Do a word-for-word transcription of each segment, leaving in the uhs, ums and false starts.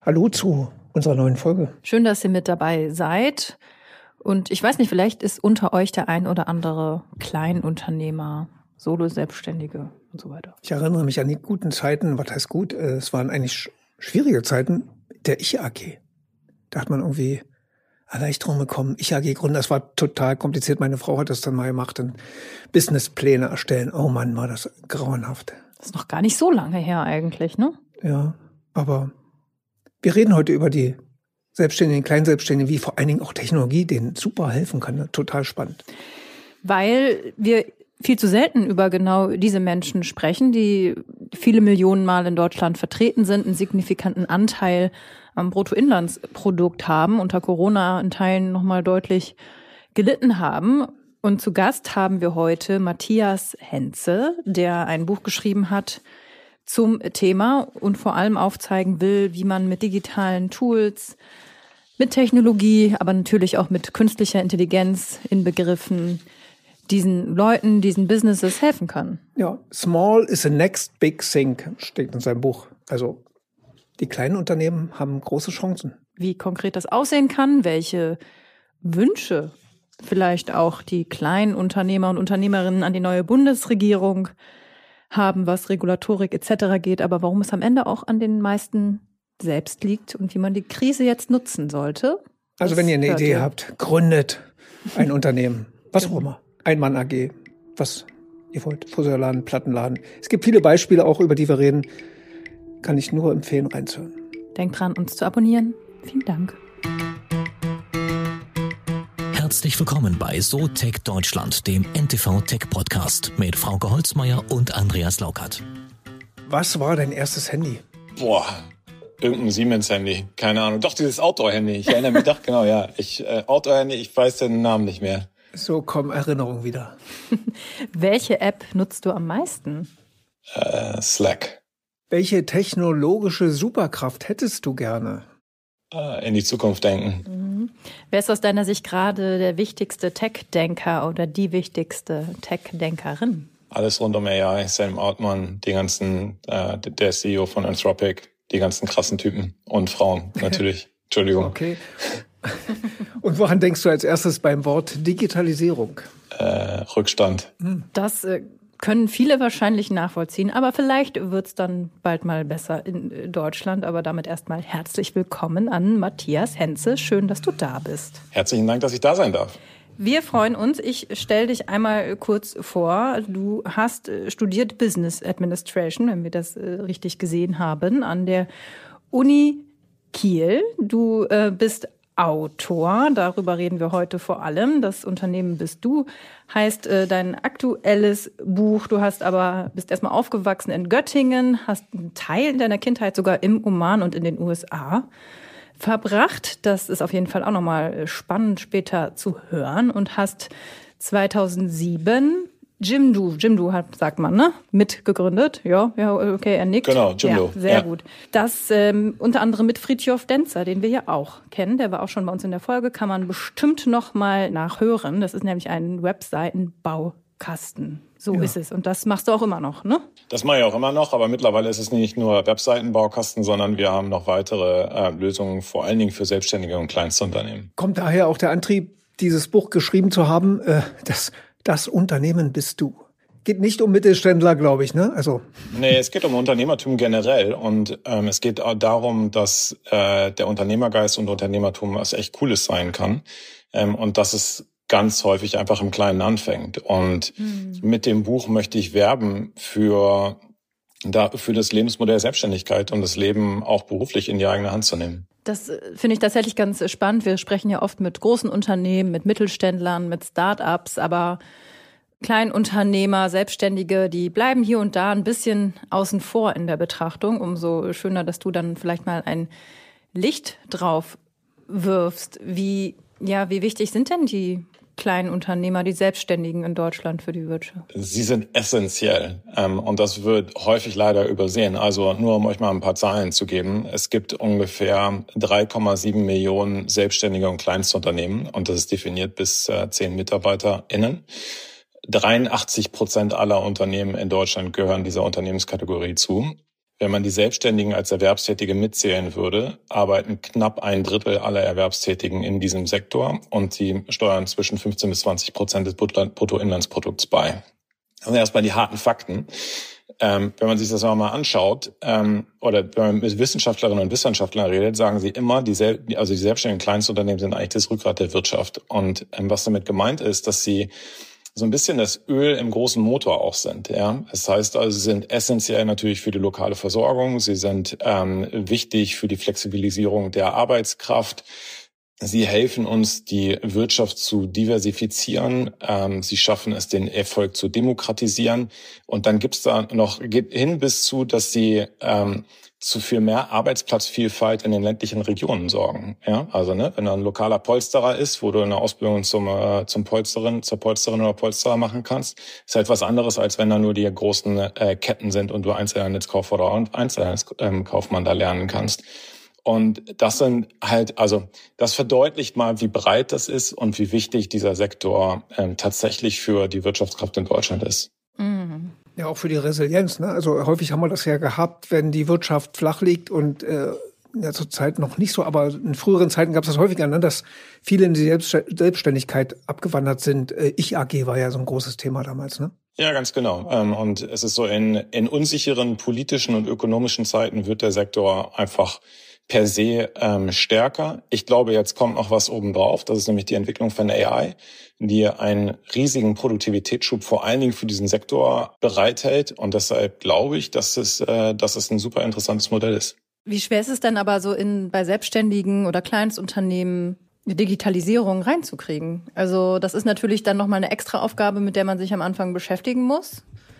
Hallo zu unserer neuen Folge. Schön, dass ihr mit dabei seid. Und ich weiß nicht, vielleicht ist unter euch der ein oder andere Kleinunternehmer, Solo-Selbstständige und so weiter. Ich erinnere mich an die guten Zeiten, was heißt gut, es waren eigentlich schwierige Zeiten der Ich-A G. Da hat man irgendwie Erleichterung bekommen. Ich-A G-Gründen, das war total kompliziert. Meine Frau hat das dann mal gemacht, dann Businesspläne erstellen. Oh Mann, war das grauenhaft. Das ist noch gar nicht so lange her eigentlich, ne? Ja, aber wir reden heute über die Selbstständigen, Kleinselbstständigen, wie vor allen Dingen auch Technologie denen super helfen kann. Ne? Total spannend. Weil wir viel zu selten über genau diese Menschen sprechen, die viele Millionen Mal in Deutschland vertreten sind, einen signifikanten Anteil am Bruttoinlandsprodukt haben, unter Corona in Teilen nochmal deutlich gelitten haben. Und zu Gast haben wir heute Matthias Henze, der ein Buch geschrieben hat zum Thema und vor allem aufzeigen will, wie man mit digitalen Tools, mit Technologie, aber natürlich auch mit künstlicher Intelligenz inbegriffen, diesen Leuten, diesen Businesses helfen kann. Ja, small is the next big thing, steht in seinem Buch. Also die kleinen Unternehmen haben große Chancen. Wie konkret das aussehen kann, welche Wünsche vielleicht auch die kleinen Unternehmer und Unternehmerinnen an die neue Bundesregierung haben, was Regulatorik et cetera geht, aber warum es am Ende auch an den meisten selbst liegt und wie man die Krise jetzt nutzen sollte. Also wenn ihr eine Idee ihr. habt, gründet ein Unternehmen, was auch immer, Ein-Mann-A G, was ihr wollt, Friseurladen, Plattenladen. Es gibt viele Beispiele auch, über die wir reden, kann ich nur empfehlen, reinzuhören. Denkt dran, uns zu abonnieren. Vielen Dank. Herzlich willkommen bei SoTech Deutschland, dem N T V Tech Podcast mit Frauke Holzmeier und Andreas Laukert. Was war dein erstes Handy? Boah, irgendein Siemens-Handy. Keine Ahnung. Doch, dieses Outdoor-Handy. Ich erinnere mich doch, genau, ja. Ich, äh, Outdoor-Handy, ich weiß den Namen nicht mehr. So kommen Erinnerungen wieder. Welche App nutzt du am meisten? Äh, Slack. Welche technologische Superkraft hättest du gerne? Äh, in die Zukunft denken. Mhm. Wer ist aus deiner Sicht gerade der wichtigste Tech-Denker oder die wichtigste Tech-Denkerin? Alles rund um A I, Sam Altman, die ganzen, äh, der C E O von Anthropic, die ganzen krassen Typen und Frauen natürlich. Entschuldigung. Okay. Und woran denkst du als erstes beim Wort Digitalisierung? Äh, Rückstand. Das äh, können viele wahrscheinlich nachvollziehen, aber vielleicht wird es dann bald mal besser in Deutschland. Aber damit erstmal herzlich willkommen an Matthias Henze. Schön, dass du da bist. Herzlichen Dank, dass ich da sein darf. Wir freuen uns. Ich stelle dich einmal kurz vor. Du hast studiert Business Administration, wenn wir das äh, richtig gesehen haben, an der Uni Kiel. Du äh, bist Autor, darüber reden wir heute vor allem. Das Unternehmen bist du, heißt äh, dein aktuelles Buch. Du hast aber, bist erstmal aufgewachsen in Göttingen, hast einen Teil deiner Kindheit sogar im Oman und in den U S A verbracht. Das ist auf jeden Fall auch nochmal spannend später zu hören und hast zweitausendsieben Jimdo, Jimdo hat, sagt man, ne? Mitgegründet. Ja, ja, okay, er nickt. Genau, Jimdo. Ja, sehr ja. gut. Das ähm, unter anderem mit Fridtjof Denzer, den wir ja auch kennen. Der war auch schon bei uns in der Folge. Kann man bestimmt noch mal nachhören. Das ist nämlich ein Webseitenbaukasten. So ja. ist es. Und das machst du auch immer noch, ne? Das mache ich auch immer noch, aber mittlerweile ist es nicht nur Webseitenbaukasten, sondern wir haben noch weitere äh, Lösungen, vor allen Dingen für Selbstständige und Kleinstunternehmen. Kommt daher auch der Antrieb, dieses Buch geschrieben zu haben, äh, das Das Unternehmen bist du. Geht nicht um Mittelständler, glaube ich, ne? Also. Nee, es geht um Unternehmertum generell und ähm, es geht auch darum, dass äh, der Unternehmergeist und Unternehmertum was echt Cooles sein kann ähm, und dass es ganz häufig einfach im Kleinen anfängt. Und mhm. mit dem Buch möchte ich werben für, da, für das Lebensmodell Selbstständigkeit und das Leben auch beruflich in die eigene Hand zu nehmen. Das finde ich tatsächlich ganz spannend. Wir sprechen ja oft mit großen Unternehmen, mit Mittelständlern, mit Start-ups, aber Kleinunternehmer, Selbstständige, die bleiben hier und da ein bisschen außen vor in der Betrachtung. Umso schöner, dass du dann vielleicht mal ein Licht drauf wirfst. Wie, ja, wie wichtig sind denn die kleinen Unternehmer, die Selbstständigen in Deutschland für die Wirtschaft? Sie sind essentiell ähm, und das wird häufig leider übersehen. Also nur um euch mal ein paar Zahlen zu geben. Es gibt ungefähr drei Komma sieben Millionen Selbstständige und Kleinstunternehmen und das ist definiert bis äh, zehn MitarbeiterInnen. dreiundachtzig Prozent aller Unternehmen in Deutschland gehören dieser Unternehmenskategorie zu. Wenn man die Selbstständigen als Erwerbstätige mitzählen würde, arbeiten knapp ein Drittel aller Erwerbstätigen in diesem Sektor und sie steuern zwischen fünfzehn bis zwanzig Prozent des Bruttoinlandsprodukts bei. Das sind erstmal die harten Fakten. Ähm, wenn man sich das mal anschaut, ähm, oder wenn man mit Wissenschaftlerinnen und Wissenschaftlern redet, sagen sie immer, die, Sel- also die selbstständigen Kleinstunternehmen sind eigentlich das Rückgrat der Wirtschaft. Und ähm, was damit gemeint ist, dass sie so ein bisschen das Öl im großen Motor auch sind. Ja, das heißt also, sie sind essentiell natürlich für die lokale Versorgung. Sie sind ähm, wichtig für die Flexibilisierung der Arbeitskraft. Sie helfen uns, die Wirtschaft zu diversifizieren. Ähm, sie schaffen es, den Erfolg zu demokratisieren. Und dann gibt's da noch, geht hin bis zu, dass sie ähm, zu viel mehr Arbeitsplatzvielfalt in den ländlichen Regionen sorgen. Ja, also ne, wenn da ein lokaler Polsterer ist, wo du eine Ausbildung zum äh, zum Polsterin, zur Polsterin oder Polsterer machen kannst, ist halt was anderes, als wenn da nur die großen äh, Ketten sind und du Einzelhandelskauffrau oder Einzelhandelskaufmann da lernen kannst. Und das sind halt, also das verdeutlicht mal, wie breit das ist und wie wichtig dieser Sektor ähm, tatsächlich für die Wirtschaftskraft in Deutschland ist. Mhm. Ja, auch für die Resilienz. Ne? Also häufig haben wir das ja gehabt, wenn die Wirtschaft flach liegt und äh, ja, zur Zeit noch nicht so, aber in früheren Zeiten gab es das häufiger, ne? Dass viele in die Selbst- Selbstständigkeit abgewandert sind. Äh, Ich A G war ja so ein großes Thema damals, ne? Ja, ganz genau. Ähm, und es ist so, in, in unsicheren politischen und ökonomischen Zeiten wird der Sektor einfach per se ähm, stärker. Ich glaube, jetzt kommt noch was obendrauf. Das ist nämlich die Entwicklung von A I, die einen riesigen Produktivitätsschub vor allen Dingen für diesen Sektor bereithält. Und deshalb glaube ich, dass es, äh, dass es ein super interessantes Modell ist. Wie schwer ist es denn aber so in bei Selbstständigen oder Kleinstunternehmen die Digitalisierung reinzukriegen? Also das ist natürlich dann nochmal eine extra Aufgabe, mit der man sich am Anfang beschäftigen muss.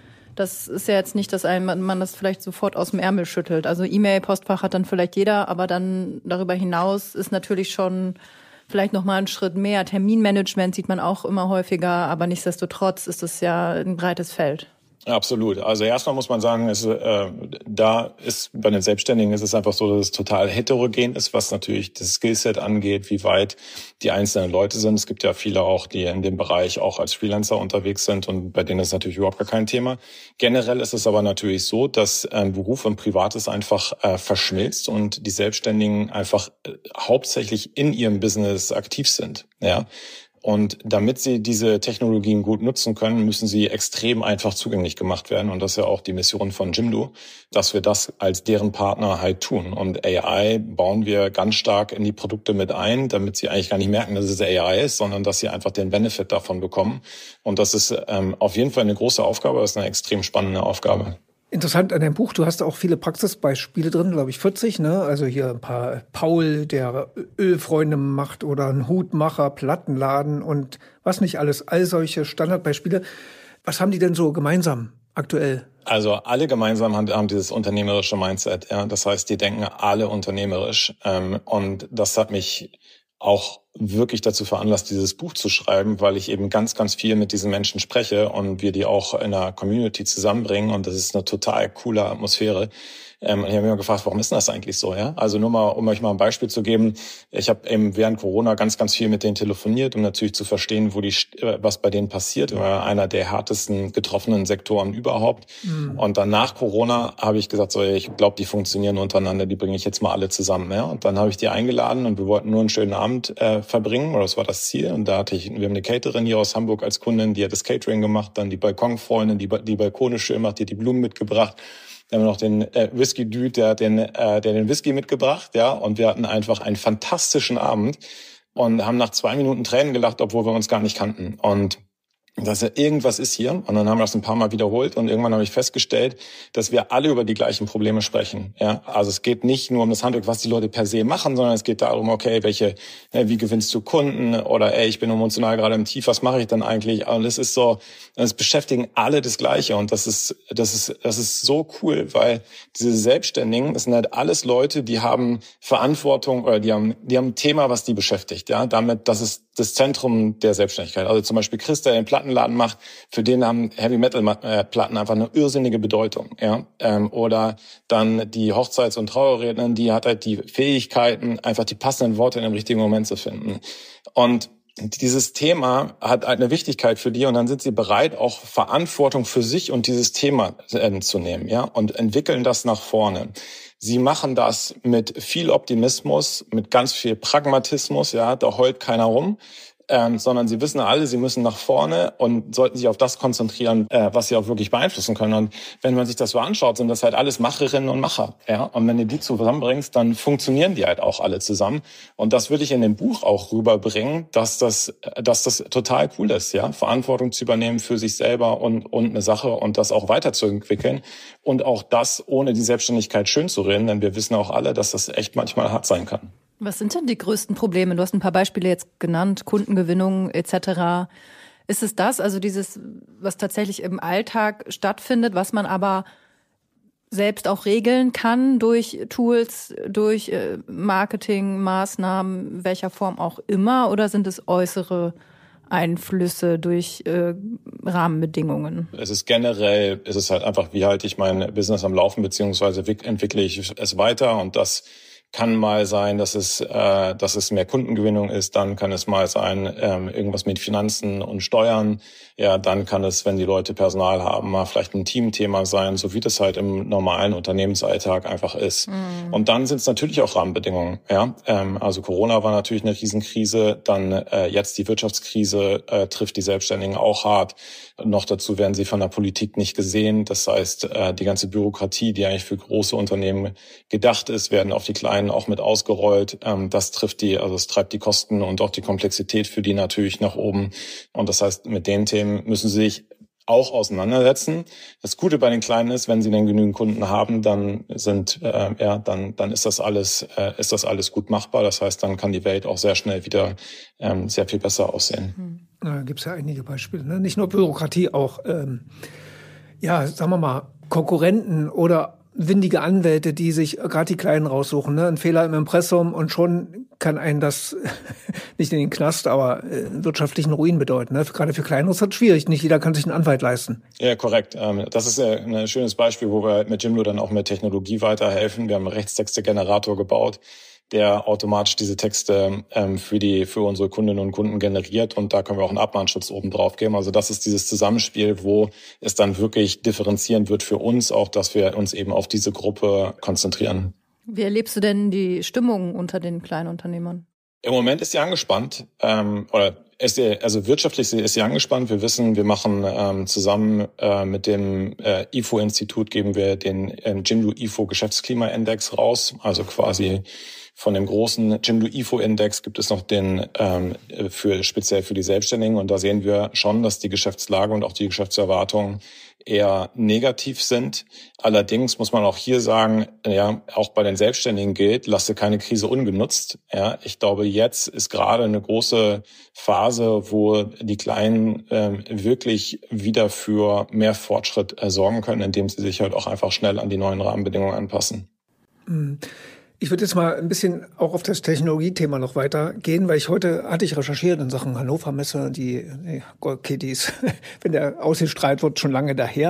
Das ist ja jetzt nicht, dass einem, man das vielleicht sofort aus dem Ärmel schüttelt. Also E-Mail-Postfach hat dann vielleicht jeder, aber dann darüber hinaus ist natürlich schon vielleicht noch mal einen Schritt mehr. Terminmanagement sieht man auch immer häufiger, aber nichtsdestotrotz ist es ja ein breites Feld. Absolut. Also erstmal muss man sagen, es, äh, da ist bei den Selbstständigen ist es einfach so, dass es total heterogen ist, was natürlich das Skillset angeht, wie weit die einzelnen Leute sind. Es gibt ja viele auch, die in dem Bereich auch als Freelancer unterwegs sind und bei denen ist natürlich überhaupt gar kein Thema. Generell ist es aber natürlich so, dass ähm, Beruf und Privates einfach äh, verschmilzt und die Selbstständigen einfach äh, hauptsächlich in ihrem Business aktiv sind. Ja. Und damit sie diese Technologien gut nutzen können, müssen sie extrem einfach zugänglich gemacht werden. Und das ist ja auch die Mission von Jimdo, dass wir das als deren Partner halt tun. Und A I bauen wir ganz stark in die Produkte mit ein, damit sie eigentlich gar nicht merken, dass es A I ist, sondern dass sie einfach den Benefit davon bekommen. Und das ist ähm, auf jeden Fall eine große Aufgabe, das ist eine extrem spannende Aufgabe. Interessant an deinem Buch, du hast auch viele Praxisbeispiele drin, glaube ich vierzig, ne? Also hier ein paar Paul, der Ölfreunde macht oder ein Hutmacher, Plattenladen und was nicht alles, all solche Standardbeispiele. Was haben die denn so gemeinsam aktuell? Also alle gemeinsam haben, haben dieses unternehmerische Mindset, ja. Das heißt, die denken alle unternehmerisch. Ähm, und das hat mich auch wirklich dazu veranlasst, dieses Buch zu schreiben, weil ich eben ganz, ganz viel mit diesen Menschen spreche und wir die auch in einer Community zusammenbringen und das ist eine total coole Atmosphäre. Ähm, ich habe mich immer gefragt, warum ist denn das eigentlich so? Ja, also nur mal, um euch mal ein Beispiel zu geben. Ich habe eben während Corona ganz, ganz viel mit denen telefoniert, um natürlich zu verstehen, wo die, was bei denen passiert. War einer der härtesten getroffenen Sektoren überhaupt. Mhm. Und dann nach Corona habe ich gesagt, so, ich glaube, die funktionieren untereinander, die bringe ich jetzt mal alle zusammen. Ja, und dann habe ich die eingeladen und wir wollten nur einen schönen Abend äh, verbringen, oder das war das Ziel. Und da hatte ich, wir haben eine Caterin hier aus Hamburg als Kundin, die hat das Catering gemacht, dann die Balkonfreundin, die die Balkone schön macht, die hat die Blumen mitgebracht. Dann haben wir noch den äh, Whisky-Dude, der hat den, äh, der den Whisky mitgebracht, ja. Und wir hatten einfach einen fantastischen Abend und haben nach zwei Minuten Tränen gelacht, obwohl wir uns gar nicht kannten. Und dass ja irgendwas ist hier. Und dann haben wir das ein paar Mal wiederholt und irgendwann habe ich festgestellt, dass wir alle über die gleichen Probleme sprechen. Ja, also es geht nicht nur um das Handwerk, was die Leute per se machen, sondern es geht darum, okay, welche, wie gewinnst du Kunden oder ey, ich bin emotional gerade im Tief, was mache ich dann eigentlich? Und es ist so, es beschäftigen alle das Gleiche und das ist, das ist, das ist so cool, weil diese Selbstständigen, das sind halt alles Leute, die haben Verantwortung oder die haben, die haben ein Thema, was die beschäftigt. Ja, damit, das ist das Zentrum der Selbstständigkeit. Also zum Beispiel Chris, der den Plattenladen macht, für den haben Heavy-Metal-Platten einfach eine irrsinnige Bedeutung. Ja, ähm, oder dann die Hochzeits- und Trauerrednerin, die hat halt die Fähigkeiten, einfach die passenden Worte in dem richtigen Moment zu finden. Und dieses Thema hat eine Wichtigkeit für die und dann sind sie bereit, auch Verantwortung für sich und dieses Thema äh, zu nehmen, ja, und entwickeln das nach vorne. Sie machen das mit viel Optimismus, mit ganz viel Pragmatismus, ja, da heult keiner rum, ähm, sondern sie wissen alle, sie müssen nach vorne und sollten sich auf das konzentrieren, äh, was sie auch wirklich beeinflussen können. Und wenn man sich das so anschaut, sind das halt alles Macherinnen und Macher, ja. Und wenn du die zusammenbringst, dann funktionieren die halt auch alle zusammen. Und das würde ich in dem Buch auch rüberbringen, dass das, dass das total cool ist, ja, Verantwortung zu übernehmen für sich selber und und eine Sache und das auch weiterzuentwickeln und auch das ohne die Selbstständigkeit schön zu reden, denn wir wissen auch alle, dass das echt manchmal hart sein kann. Was sind denn die größten Probleme? Du hast ein paar Beispiele jetzt genannt, Kundengewinnung et cetera. Ist es das, also dieses, was tatsächlich im Alltag stattfindet, was man aber selbst auch regeln kann durch Tools, durch Marketingmaßnahmen, welcher Form auch immer? Oder sind es äußere Einflüsse durch äh, Rahmenbedingungen? Es ist generell, es ist halt einfach, wie halte ich mein Business am Laufen, beziehungsweise entwickle ich es weiter und das kann mal sein, dass es, äh, dass es mehr Kundengewinnung ist. Dann kann es mal sein, ähm, irgendwas mit Finanzen und Steuern. Ja, dann kann es, wenn die Leute Personal haben, mal vielleicht ein Teamthema sein, so wie das halt im normalen Unternehmensalltag einfach ist. Mhm. Und dann sind es natürlich auch Rahmenbedingungen. Ja, ähm, also Corona war natürlich eine Riesenkrise. Dann äh, jetzt die Wirtschaftskrise äh, trifft die Selbstständigen auch hart. Noch dazu werden sie von der Politik nicht gesehen. Das heißt, äh, die ganze Bürokratie, die eigentlich für große Unternehmen gedacht ist, werden auf die kleinen auch mit ausgerollt. Ähm, das trifft die, also es treibt die Kosten und auch die Komplexität für die natürlich nach oben. Und das heißt, mit den Themen müssen sie sich auch auseinandersetzen. Das Gute bei den Kleinen ist, wenn sie dann genügend Kunden haben, dann sind äh, ja dann dann ist das alles äh, ist das alles gut machbar. Das heißt, dann kann die Welt auch sehr schnell wieder ähm, sehr viel besser aussehen. Da gibt es ja einige Beispiele, ne? Nicht nur Bürokratie, auch ähm, ja, sagen wir mal Konkurrenten oder windige Anwälte, die sich gerade die Kleinen raussuchen, ne? Ein Fehler im Impressum und schon kann einen das nicht in den Knast, aber äh, wirtschaftlichen Ruin bedeuten. Ne? Gerade für Kleinere ist das schwierig. Nicht jeder kann sich einen Anwalt leisten. Ja, korrekt. Das ist ja ein schönes Beispiel, wo wir mit Jimdo dann auch mit Technologie weiterhelfen. Wir haben einen Rechtstexte-Generator gebaut, der automatisch diese Texte ähm, für die für unsere Kundinnen und Kunden generiert und da können wir auch einen Abmahnschutz oben drauf geben. Also das ist dieses Zusammenspiel, wo es dann wirklich differenzierend wird für uns, auch dass wir uns eben auf diese Gruppe konzentrieren. Wie erlebst du denn die Stimmung unter den Kleinunternehmern? Im Moment ist sie angespannt, ähm, oder ist sie, also wirtschaftlich ist sie angespannt. Wir wissen, wir machen ähm, zusammen äh, mit dem äh, I F O-Institut geben wir den ähm, Jimdo I F O Geschäftsklimaindex raus, also quasi von dem großen Jimdo I F O-Index gibt es noch den ähm, für speziell für die Selbstständigen und da sehen wir schon, dass die Geschäftslage und auch die Geschäftserwartungen eher negativ sind. Allerdings muss man auch hier sagen, ja, auch bei den Selbstständigen gilt, lasse keine Krise ungenutzt. Ja, ich glaube, jetzt ist gerade eine große Phase, wo die Kleinen ähm, wirklich wieder für mehr Fortschritt äh, sorgen können, indem sie sich halt auch einfach schnell an die neuen Rahmenbedingungen anpassen. Mhm. Ich würde jetzt mal ein bisschen auch auf das Technologiethema noch weitergehen, weil ich heute hatte ich recherchiert in Sachen Hannover Messe, die, okay, die ist, wenn der ausgestrahlt wird, schon lange daher.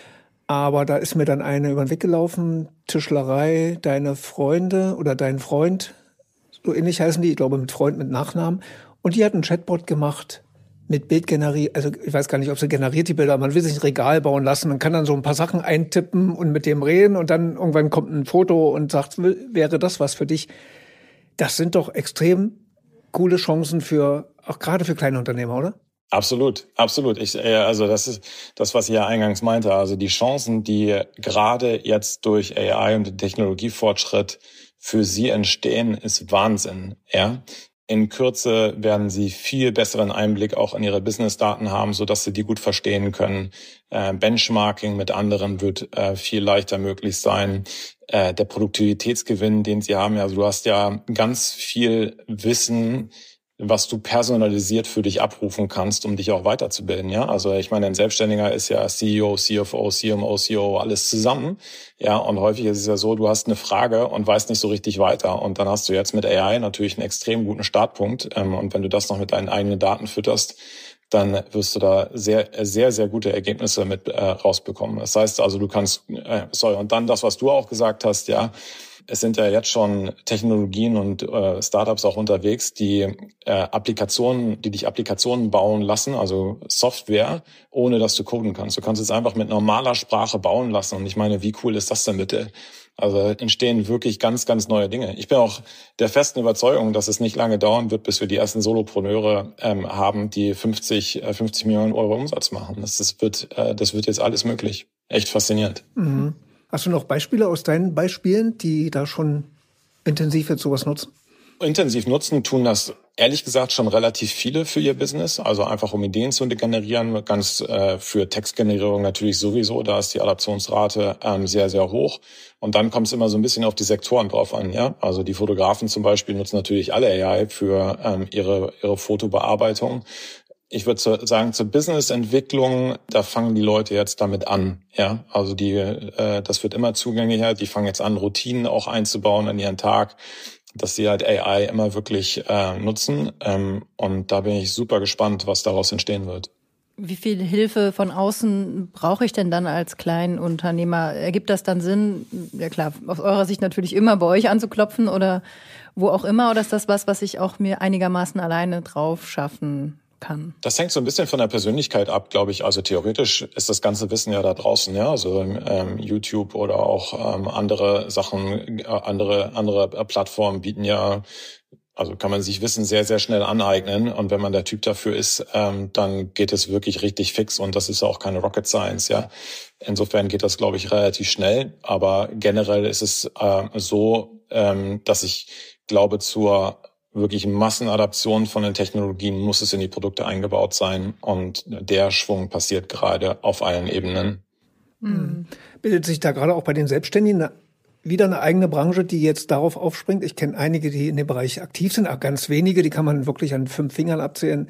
Aber da ist mir dann eine über den Weg gelaufen, Tischlerei, deine Freunde oder dein Freund, so ähnlich heißen die, ich glaube mit Freund mit Nachnamen. Und die hat einen Chatbot gemacht mit Bildgeneriert, also ich weiß gar nicht, ob sie generiert die Bilder, man will sich ein Regal bauen lassen, man kann dann so ein paar Sachen eintippen und mit dem reden und dann irgendwann kommt ein Foto und sagt, wäre das was für dich? Das sind doch extrem coole Chancen für, auch gerade für kleine Unternehmer, oder? Absolut, absolut. Ich, also das ist das, was ich ja eingangs meinte. Also die Chancen, die gerade jetzt durch A I und den Technologiefortschritt für sie entstehen, ist Wahnsinn, ja. In Kürze werden sie viel besseren Einblick auch in ihre Businessdaten haben, so dass sie die gut verstehen können. Äh, Benchmarking mit anderen wird äh, viel leichter möglich sein. Äh, der Produktivitätsgewinn, den sie haben, also du hast ja ganz viel Wissen, was du personalisiert für dich abrufen kannst, um dich auch weiterzubilden, ja. Also ich meine, ein Selbstständiger ist ja C E O, C F O, C M O, C O O, alles zusammen, ja. Und häufig ist es ja so, du hast eine Frage und weißt nicht so richtig weiter. Und dann hast du jetzt mit A I natürlich einen extrem guten Startpunkt. Und wenn du das noch mit deinen eigenen Daten fütterst, dann wirst du da sehr, sehr, sehr gute Ergebnisse mit äh, rausbekommen. Das heißt also, du kannst, äh, sorry, und dann das, was du auch gesagt hast, ja, es sind ja jetzt schon Technologien und äh, Startups auch unterwegs, die äh, Applikationen, die dich Applikationen bauen lassen, also Software, ohne dass du coden kannst. Du kannst es einfach mit normaler Sprache bauen lassen. Und ich meine, wie cool ist das denn bitte? Also entstehen wirklich ganz, ganz neue Dinge. Ich bin auch der festen Überzeugung, dass es nicht lange dauern wird, bis wir die ersten Solopreneure ähm, haben, die fünfzig Millionen Euro Umsatz machen. Das, das, wird, äh, das wird jetzt alles möglich. Echt faszinierend. Mhm. Hast du noch Beispiele aus deinen Beispielen, die da schon intensiv jetzt sowas nutzen? Intensiv nutzen tun das ehrlich gesagt schon relativ viele für ihr Business, also einfach um Ideen zu generieren, ganz äh, für Textgenerierung natürlich sowieso, da ist die Adaptionsrate ähm, sehr, sehr hoch. Und dann kommt es immer so ein bisschen auf die Sektoren drauf an, ja. Also die Fotografen zum Beispiel nutzen natürlich alle A I für ähm, ihre ihre Fotobearbeitung. Ich würde sagen, zur Businessentwicklung, da fangen die Leute jetzt damit an, ja. Also die, äh, das wird immer zugänglicher. Die fangen jetzt an, Routinen auch einzubauen in ihren Tag, dass sie halt A I immer wirklich äh, nutzen. Ähm, und da bin ich super gespannt, was daraus entstehen wird. Wie viel Hilfe von außen brauche ich denn dann als Kleinunternehmer? Ergibt das dann Sinn, ja klar, aus eurer Sicht natürlich immer bei euch anzuklopfen oder wo auch immer? Oder ist das was, was ich auch mir einigermaßen alleine drauf schaffen kann? Das hängt so ein bisschen von der Persönlichkeit ab, glaube ich. Also theoretisch ist das ganze Wissen ja da draußen, ja. Also ähm, YouTube oder auch ähm, andere Sachen, äh, andere andere Plattformen bieten ja, also kann man sich Wissen sehr, sehr schnell aneignen. Und wenn man der Typ dafür ist, ähm, dann geht es wirklich richtig fix. Und das ist auch keine Rocket Science, ja. Insofern geht das, glaube ich, relativ schnell. Aber generell ist es äh, so, ähm, dass ich glaube, zur wirklich Massenadaption von den Technologien muss es in die Produkte eingebaut sein. Und der Schwung passiert gerade auf allen Ebenen. Mhm. Bildet sich da gerade auch bei den Selbstständigen eine, wieder eine eigene Branche, die jetzt darauf aufspringt? Ich kenne einige, die in dem Bereich aktiv sind, auch ganz wenige, die kann man wirklich an fünf Fingern abzählen,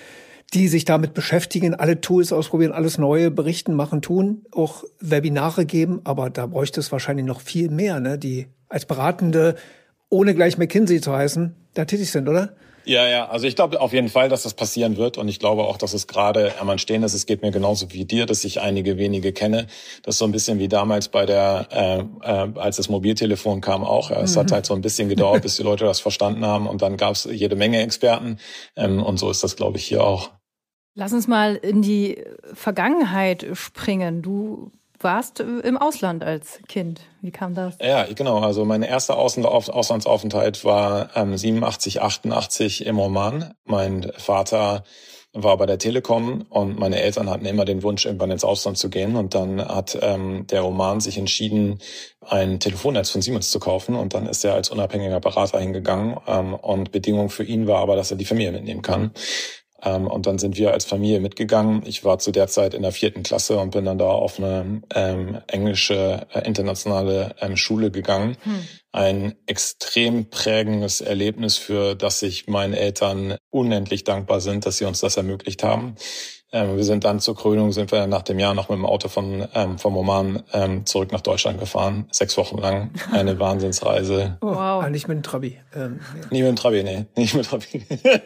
die sich damit beschäftigen, alle Tools ausprobieren, alles Neue berichten, machen, tun, auch Webinare geben. Aber da bräuchte es wahrscheinlich noch viel mehr, ne, die als Beratende, ohne gleich McKinsey zu heißen, da tätig sind, oder? Ja, ja, also ich glaube auf jeden Fall, dass das passieren wird und ich glaube auch, dass es gerade am Entstehen ist. Es geht mir genauso wie dir, dass ich einige wenige kenne. Das ist so ein bisschen wie damals bei der, äh, äh, als das Mobiltelefon kam auch. Ja, es mhm. hat halt so ein bisschen gedauert, bis die Leute das verstanden haben und dann gab es jede Menge Experten ähm, und so ist das, glaube ich, hier auch. Lass uns mal in die Vergangenheit springen. Du warst im Ausland als Kind. Wie kam das? Ja, genau. Also mein erster Auslandsaufenthalt war ähm, siebenundachtzig, achtundachtzig im Oman. Mein Vater war bei der Telekom und meine Eltern hatten immer den Wunsch, irgendwann ins Ausland zu gehen. Und dann hat ähm, der Oman sich entschieden, ein Telefonnetz von Siemens zu kaufen. Und dann ist er als unabhängiger Berater hingegangen. Ähm, und Bedingung für ihn war aber, dass er die Familie mitnehmen kann. Ähm, und dann sind wir als Familie mitgegangen. Ich war zu der Zeit in der vierten Klasse und bin dann da auf eine ähm, englische, äh, internationale ähm, Schule gegangen. Hm. Ein extrem prägendes Erlebnis, für das sich meinen Eltern unendlich dankbar sind, dass sie uns das ermöglicht haben. Ähm, wir sind dann zur Krönung, sind wir nach dem Jahr noch mit dem Auto von ähm, vom Oman ähm, zurück nach Deutschland gefahren. Sechs Wochen lang. Eine Wahnsinnsreise. Oh, wow. Ah, nicht mit dem Trabi. Ähm, ja. Nicht mit dem Trabi, nee. Nicht mit dem Trabi.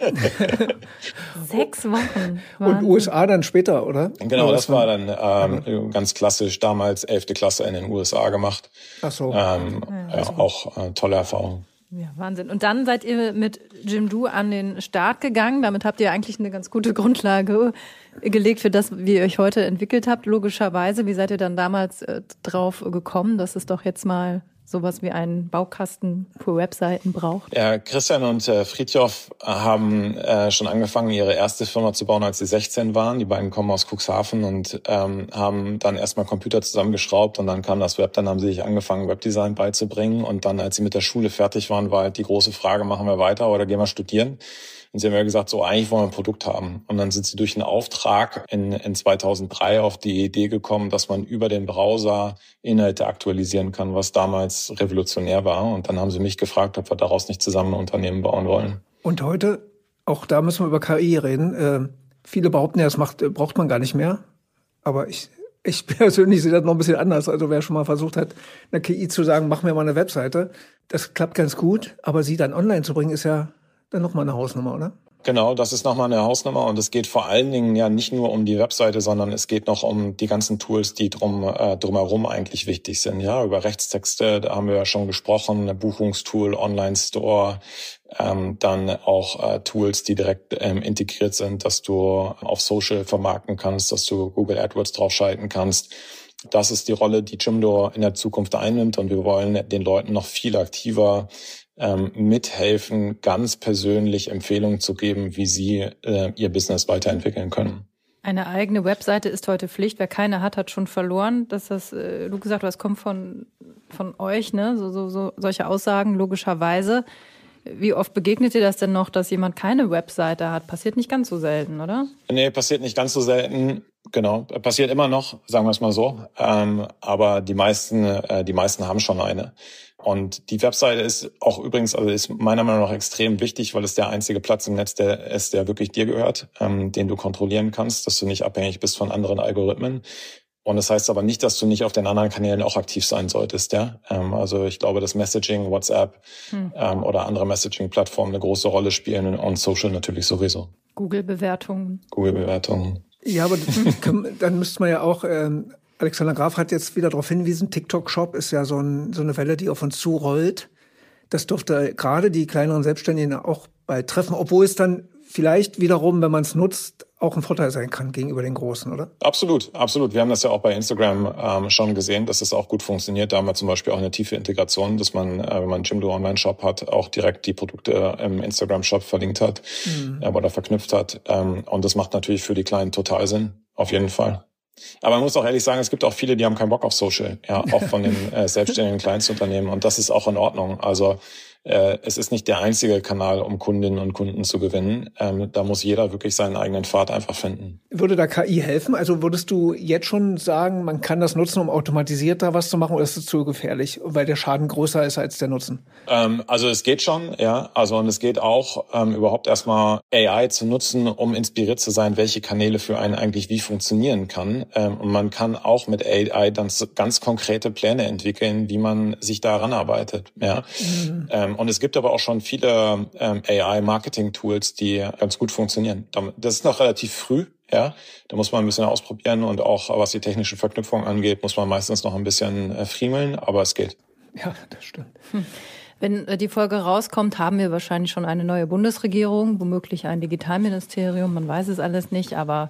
Sechs Wochen. Wahnsinn. Und U S A dann später, oder? Genau, das war dann ähm, ganz klassisch damals elfte Klasse in den U S A gemacht. Ach so. Ähm, ja, ja, auch äh, tolle Erfahrung. Ja, Wahnsinn. Und dann seid ihr mit Jimdo an den Start gegangen. Damit habt ihr eigentlich eine ganz gute Grundlage gelegt für das, wie ihr euch heute entwickelt habt, logischerweise. Wie seid ihr dann damals äh, drauf gekommen, dass es doch jetzt mal sowas wie einen Baukasten für Webseiten braucht? Ja, Christian und äh, Fridtjof haben äh, schon angefangen, ihre erste Firma zu bauen, als sie sechzehn waren. Die beiden kommen aus Cuxhaven und ähm, haben dann erstmal Computer zusammengeschraubt und dann kam das Web. Dann haben sie sich angefangen, Webdesign beizubringen. Und dann, als sie mit der Schule fertig waren, war halt die große Frage, machen wir weiter oder gehen wir studieren? Und sie haben ja gesagt, so eigentlich wollen wir ein Produkt haben. Und dann sind sie durch einen Auftrag in, in zweitausenddrei auf die Idee gekommen, dass man über den Browser Inhalte aktualisieren kann, was damals revolutionär war. Und dann haben sie mich gefragt, ob wir daraus nicht zusammen ein Unternehmen bauen wollen. Und heute, auch da müssen wir über K I reden. Äh, viele behaupten ja, das macht, braucht man gar nicht mehr. Aber ich, ich persönlich sehe das noch ein bisschen anders. Also wer schon mal versucht hat, einer K I zu sagen, mach mir mal eine Webseite, das klappt ganz gut. Aber sie dann online zu bringen, ist ja dann nochmal eine Hausnummer, oder? Genau, das ist nochmal eine Hausnummer und es geht vor allen Dingen ja nicht nur um die Webseite, sondern es geht noch um die ganzen Tools, die drum äh, drumherum eigentlich wichtig sind. Ja, über Rechtstexte, da haben wir ja schon gesprochen, ein Buchungstool, Online-Store, ähm, dann auch äh, Tools, die direkt ähm, integriert sind, dass du auf Social vermarkten kannst, dass du Google AdWords draufschalten kannst. Das ist die Rolle, die Jimdo in der Zukunft einnimmt und wir wollen den Leuten noch viel aktiver ähm, mithelfen, ganz persönlich Empfehlungen zu geben, wie sie äh, ihr Business weiterentwickeln können. Eine eigene Webseite ist heute Pflicht. Wer keine hat, hat schon verloren. Das ist, äh, du gesagt hast, kommt von von euch, ne? So, so, so solche Aussagen logischerweise. Wie oft begegnet dir das denn noch, dass jemand keine Webseite hat? Passiert nicht ganz so selten, oder? Nee, passiert nicht ganz so selten. Genau, passiert immer noch, sagen wir es mal so. Ähm, aber die meisten, äh, die meisten haben schon eine. Und die Webseite ist auch übrigens, also ist meiner Meinung nach extrem wichtig, weil es der einzige Platz im Netz der ist, der wirklich dir gehört, ähm, den du kontrollieren kannst, dass du nicht abhängig bist von anderen Algorithmen. Und das heißt aber nicht, dass du nicht auf den anderen Kanälen auch aktiv sein solltest, ja. Ähm, also ich glaube, dass Messaging, WhatsApp hm. ähm, oder andere Messaging-Plattformen eine große Rolle spielen und Social natürlich sowieso. Google-Bewertungen. Google-Bewertungen. Ja, aber dann müsste man ja auch, ähm, Alexander Graf hat jetzt wieder darauf hingewiesen, TikTok-Shop ist ja so, ein, so eine Welle, die auf uns zurollt. Das dürfte gerade die kleineren Selbstständigen auch bald treffen, obwohl es dann vielleicht wiederum, wenn man es nutzt, auch ein Vorteil sein kann gegenüber den Großen, oder? Absolut, absolut. Wir haben das ja auch bei Instagram ähm, schon gesehen, dass es auch gut funktioniert. Da haben wir zum Beispiel auch eine tiefe Integration, dass man, äh, wenn man einen Jimdo Online-Shop hat, auch direkt die Produkte im Instagram-Shop verlinkt hat mhm. äh, oder verknüpft hat. Ähm, und das macht natürlich für die Kleinen total Sinn, auf jeden Fall. Aber man muss auch ehrlich sagen, es gibt auch viele, die haben keinen Bock auf Social, ja, auch von den äh, selbstständigen Kleinstunternehmen. Und das ist auch in Ordnung. Also äh, es ist nicht der einzige Kanal, um Kundinnen und Kunden zu gewinnen. Ähm, da muss jeder wirklich seinen eigenen Pfad einfach finden. Würde da K I helfen? Also würdest du jetzt schon sagen, man kann das nutzen, um automatisiert da was zu machen, oder ist es zu gefährlich, weil der Schaden größer ist als der Nutzen? Ähm, also es geht schon, ja. Also und es geht auch, ähm, überhaupt erstmal A I zu nutzen, um inspiriert zu sein, welche Kanäle für einen eigentlich wie funktionieren kann. Ähm, und man kann auch mit A I dann ganz konkrete Pläne entwickeln, wie man sich da ranarbeitet, ja. Mhm. Ähm, und es gibt aber auch schon viele ähm, A I-Marketing-Tools, die ganz gut funktionieren. Das ist noch relativ früh, ja. Da muss man ein bisschen ausprobieren und auch, was die technische Verknüpfung angeht, muss man meistens noch ein bisschen äh, friemeln, aber es geht. Ja, das stimmt. Hm. Wenn die Folge rauskommt, haben wir wahrscheinlich schon eine neue Bundesregierung, womöglich ein Digitalministerium, man weiß es alles nicht, aber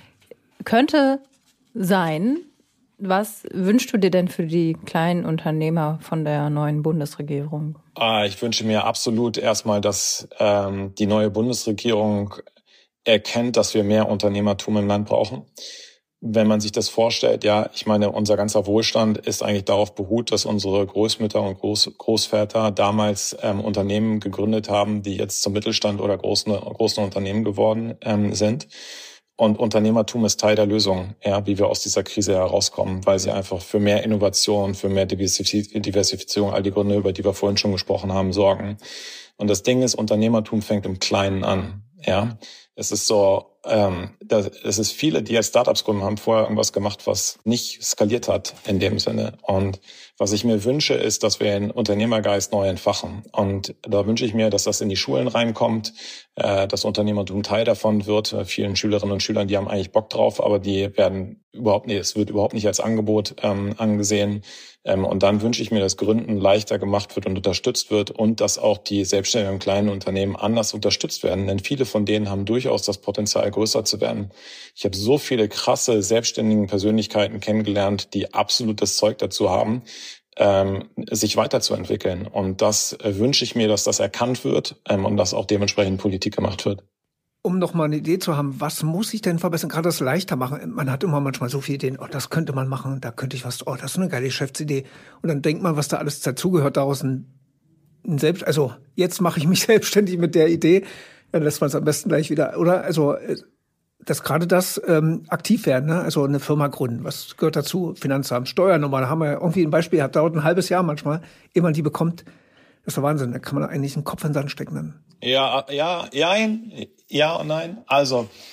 könnte sein. Was wünschst du dir denn für die kleinen Unternehmer von der neuen Bundesregierung? Ah, ich wünsche mir absolut erstmal, dass ähm, die neue Bundesregierung erkennt, dass wir mehr Unternehmertum im Land brauchen. Wenn man sich das vorstellt, ja, ich meine, unser ganzer Wohlstand ist eigentlich darauf beruht, dass unsere Großmütter und Groß, Großväter damals ähm, Unternehmen gegründet haben, die jetzt zum Mittelstand oder großen, großen Unternehmen geworden ähm, sind. Und Unternehmertum ist Teil der Lösung, ja, wie wir aus dieser Krise herauskommen, weil sie einfach für mehr Innovation, für mehr Diversifizierung, all die Gründe, über die wir vorhin schon gesprochen haben, sorgen. Und das Ding ist, Unternehmertum fängt im Kleinen an, ja. Es ist so, ähm, das, es ist viele, die als Startups gründen, haben vorher irgendwas gemacht, was nicht skaliert hat in dem Sinne. Und was ich mir wünsche, ist, dass wir den Unternehmergeist neu entfachen. Und da wünsche ich mir, dass das in die Schulen reinkommt, äh, dass Unternehmertum Teil davon wird. Äh, vielen Schülerinnen und Schülern, die haben eigentlich Bock drauf, aber die werden überhaupt nicht, es wird überhaupt nicht als Angebot ähm, angesehen. Ähm, und dann wünsche ich mir, dass Gründen leichter gemacht wird und unterstützt wird und dass auch die selbstständigen und kleinen Unternehmen anders unterstützt werden. Denn viele von denen haben durchaus das Potenzial, größer zu werden. Ich habe so viele krasse selbstständigen Persönlichkeiten kennengelernt, die absolut das Zeug dazu haben, ähm, sich weiterzuentwickeln. Und das äh, wünsche ich mir, dass das erkannt wird ähm, und dass auch dementsprechend Politik gemacht wird. Um noch mal eine Idee zu haben, was muss ich denn verbessern, gerade das leichter machen? Man hat immer manchmal so viele Ideen, oh, das könnte man machen, da könnte ich was, oh, das ist eine geile Geschäftsidee. Und dann denkt man, was da alles dazugehört, daraus ein, ein Selbst, also jetzt mache ich mich selbstständig mit der Idee, dann lässt man es am besten gleich wieder, oder? Also, dass gerade das ähm, aktiv werden, ne? Also eine Firma gründen, was gehört dazu? Finanzamt, Steuernummer, da haben wir irgendwie ein Beispiel gehabt, dauert ein halbes Jahr manchmal, ehe man die bekommt. Das ist der Wahnsinn, da kann man eigentlich einen Kopf in den Sand stecken dann. Ja, ja, ja, ja und nein. Also,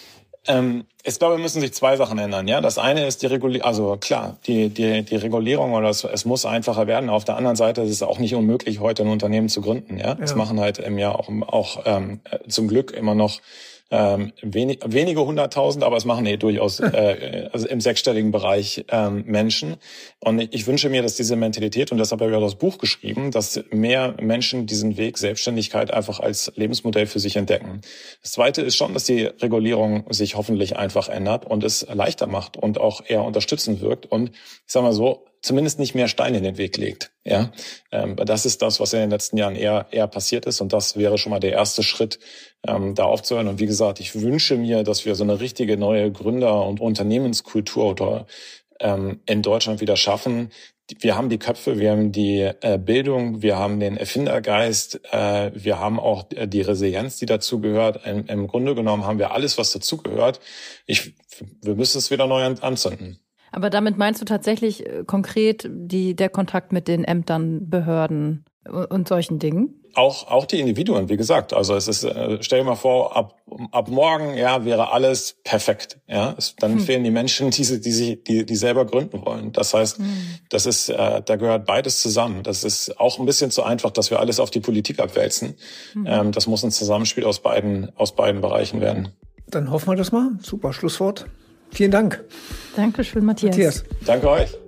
ähm, ich glaube, müssen sich zwei Sachen ändern. Ja, das eine ist die Regulierung, also klar, die die die Regulierung oder es, es muss einfacher werden. Auf der anderen Seite ist es auch nicht unmöglich, heute ein Unternehmen zu gründen. Ja, das ja. machen halt im Jahr auch auch ähm, zum Glück immer noch Ähm, wenig, wenige hunderttausend, aber es machen eh durchaus äh, also im sechsstelligen Bereich ähm, Menschen. Und ich, ich wünsche mir, dass diese Mentalität, und deshalb habe ich auch das Buch geschrieben, dass mehr Menschen diesen Weg Selbstständigkeit einfach als Lebensmodell für sich entdecken. Das Zweite ist schon, dass die Regulierung sich hoffentlich einfach ändert und es leichter macht und auch eher unterstützend wirkt und ich sage mal so, zumindest nicht mehr Steine in den Weg legt. Ja, ähm, das ist das, was in den letzten Jahren eher eher passiert ist, und das wäre schon mal der erste Schritt, ähm, da aufzuhören. Und wie gesagt, ich wünsche mir, dass wir so eine richtige neue Gründer- und Unternehmenskultur oder ähm, in Deutschland wieder schaffen. Wir haben die Köpfe, wir haben die äh, Bildung, wir haben den Erfindergeist, äh, wir haben auch die Resilienz, die dazu gehört. Im, im Grunde genommen haben wir alles, was dazu gehört. Ich, wir müssen es wieder neu anzünden. Aber damit meinst du tatsächlich äh, konkret die, der Kontakt mit den Ämtern, Behörden und, und solchen Dingen? Auch, auch die Individuen, wie gesagt. Also es ist, äh, stell dir mal vor, ab, ab morgen, ja, wäre alles perfekt, ja. Es, dann hm. fehlen die Menschen, die, die sich, die, die selber gründen wollen. Das heißt, hm. das ist, äh, da gehört beides zusammen. Das ist auch ein bisschen zu einfach, dass wir alles auf die Politik abwälzen. Hm. Ähm, das muss ein Zusammenspiel aus beiden, aus beiden Bereichen werden. Dann hoffen wir das mal. Super Schlusswort. Vielen Dank. Dankeschön, Matthias. Matthias. Danke euch.